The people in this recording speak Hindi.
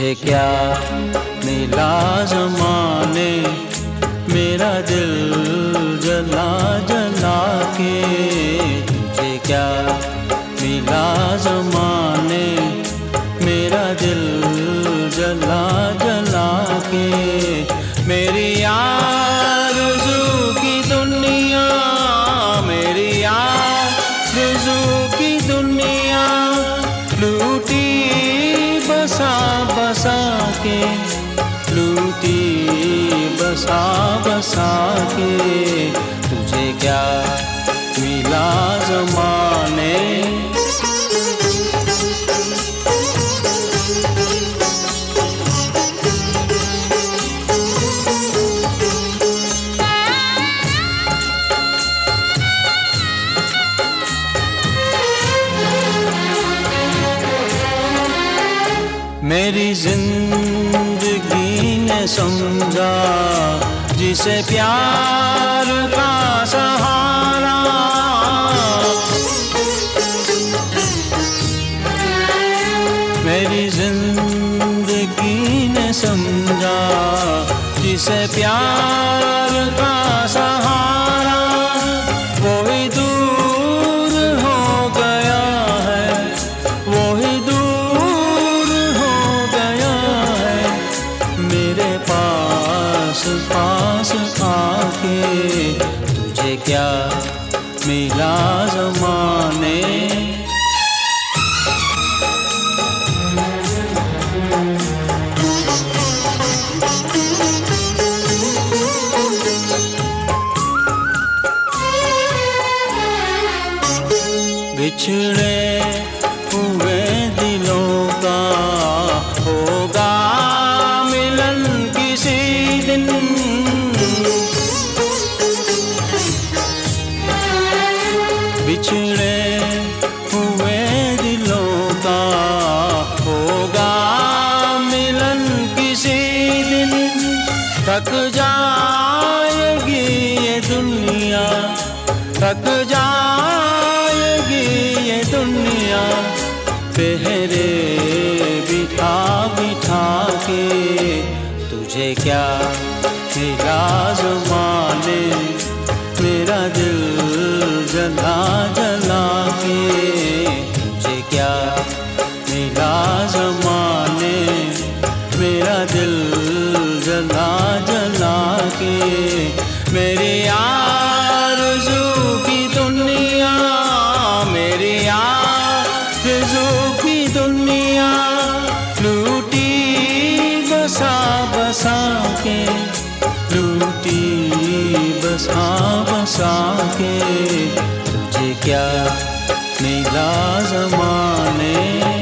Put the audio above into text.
तुझे क्या मिला ज़माने, मेरा दिल जला जला के। तुझे क्या मिला ज़माने, मेरा दिल जला जला के। मेरी आरज़ू की दुनिया, मेरी आरज़ू की दुनिया लूटी बसा बसा के, लूटी बसा बसा के। तुझे क्या मिला ज़माने। मेरी जिंदगी ने समझा जिसे प्यार का सहारा, मेरी जिंदगी ने समझा जिसे प्यार का सहारा। वो ही दूर हो गया है, वो ही दूर हो गया है मेरे पास पास आके। तुझे क्या मिला ज़माने। बिछड़े हुए दिलों का होगा मिलन किसी दिन। बिछड़े हुए दिलों का होगा मिलन किसी दिन। थक जाएगी ये दुनिया, थक जाएगी ये दुनिया पहरे बिठा बिठा के। तुझे क्या मिला ज़माने, मेरा दिल जला जला के। तुझे क्या मिला ज़माने, मेरा दिल जला जला के। मेरी आरज़ू की दुनिया, मेरी आरज़ू की दुनिया लूटी बसा बसा के, लूटी बसा बसा के। तुझे क्या मिला ज़माने।